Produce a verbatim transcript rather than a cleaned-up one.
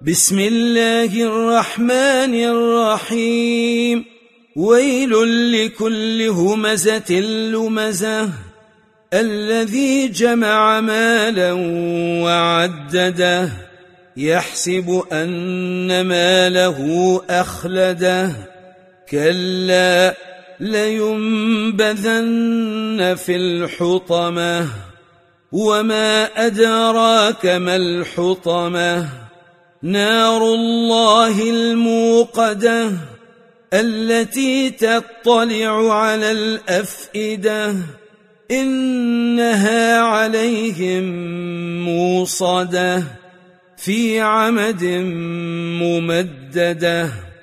بسم الله الرحمن الرحيم. ويل لكل همزة لمزة الذي جمع مالا وعدده يحسب أن ماله أخلده كلا لينبذن في الحطمة وما أدراك ما الحطمة نار الله الموقدة التي تطلع على الأفئدة إنها عليهم موصدة في عمد ممددة.